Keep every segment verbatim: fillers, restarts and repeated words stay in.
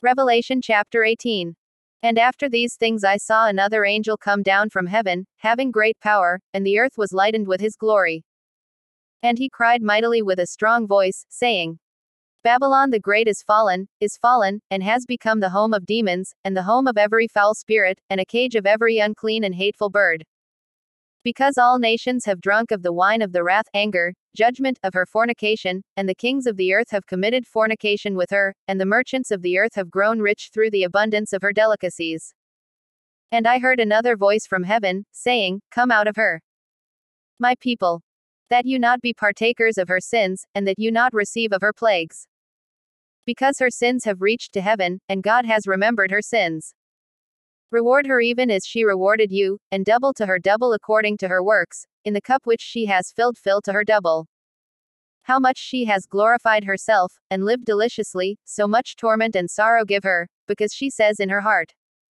Revelation chapter eighteen. And after these things I saw another angel come down from heaven, having great power, and the earth was lightened with his glory. And he cried mightily with a strong voice, saying, Babylon the great is fallen, is fallen, and has become the home of demons, and the home of every foul spirit, and a cage of every unclean and hateful bird. Because all nations have drunk of the wine of the wrath, anger, judgment, of her fornication, and the kings of the earth have committed fornication with her, and the merchants of the earth have grown rich through the abundance of her delicacies. And I heard another voice from heaven, saying, Come out of her, my people, that you not be partakers of her sins, and that you not receive of her plagues. Because her sins have reached to heaven, and God has remembered her sins. Reward her even as she rewarded you, and double to her double according to her works, in the cup which she has filled fill to her double. How much she has glorified herself, and lived deliciously, so much torment and sorrow give her, because she says in her heart,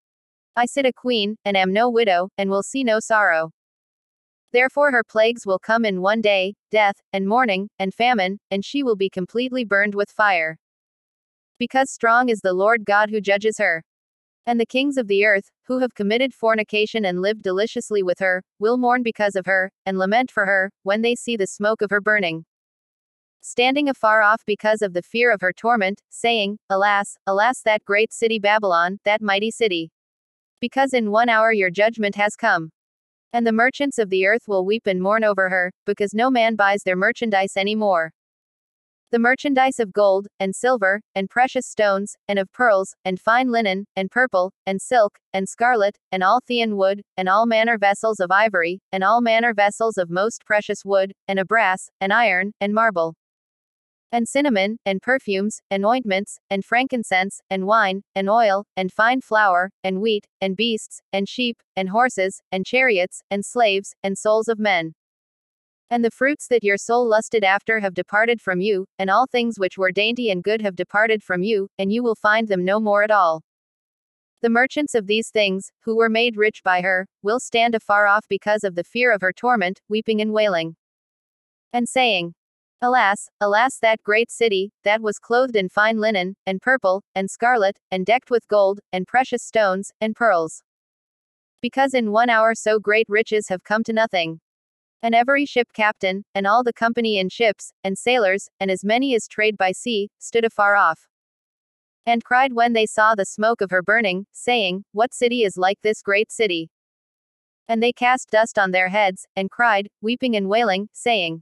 I sit a queen, and am no widow, and will see no sorrow. Therefore her plagues will come in one day, death, and mourning, and famine, and she will be completely burned with fire. Because strong is the Lord God who judges her. And the kings of the earth, who have committed fornication and lived deliciously with her, will mourn because of her, and lament for her, when they see the smoke of her burning. Standing afar off because of the fear of her torment, saying, Alas, alas that great city Babylon, that mighty city. Because in one hour your judgment has come. And the merchants of the earth will weep and mourn over her, because no man buys their merchandise any more. The merchandise of gold, and silver, and precious stones, and of pearls, and fine linen, and purple, and silk, and scarlet, and all thean wood, and all manner vessels of ivory, and all manner vessels of most precious wood, and of brass, and iron, and marble, and cinnamon, and perfumes, and ointments, and frankincense, and wine, and oil, and fine flour, and wheat, and beasts, and sheep, and horses, and chariots, and slaves, and souls of men. And the fruits that your soul lusted after have departed from you, and all things which were dainty and good have departed from you, and you will find them no more at all. The merchants of these things, who were made rich by her, will stand afar off because of the fear of her torment, weeping and wailing, and saying, Alas, alas that great city, that was clothed in fine linen, and purple, and scarlet, and decked with gold, and precious stones, and pearls. Because in one hour so great riches have come to nothing. And every ship captain, and all the company in ships, and sailors, and as many as trade by sea, stood afar off, and cried when they saw the smoke of her burning, saying, What city is like this great city? And they cast dust on their heads, and cried, weeping and wailing, saying,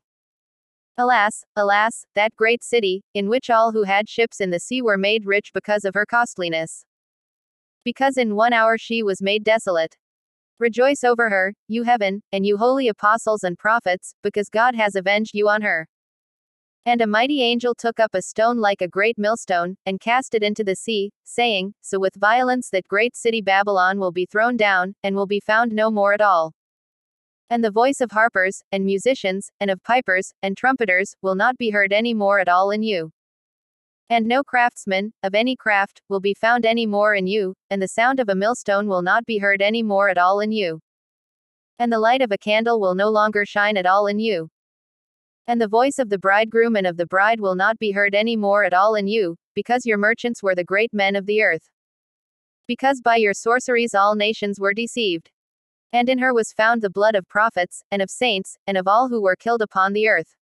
Alas, alas, that great city, in which all who had ships in the sea were made rich because of her costliness. Because in one hour she was made desolate. Rejoice over her, you heaven, and you holy apostles and prophets, because God has avenged you on her. And a mighty angel took up a stone like a great millstone, and cast it into the sea, saying, So with violence that great city Babylon will be thrown down, and will be found no more at all. And the voice of harpers, and musicians, and of pipers, and trumpeters, will not be heard any more at all in you. And no craftsman, of any craft, will be found any more in you, and the sound of a millstone will not be heard any more at all in you. And the light of a candle will no longer shine at all in you. And the voice of the bridegroom and of the bride will not be heard any more at all in you, because your merchants were the great men of the earth. Because by your sorceries all nations were deceived. And in her was found the blood of prophets, and of saints, and of all who were killed upon the earth.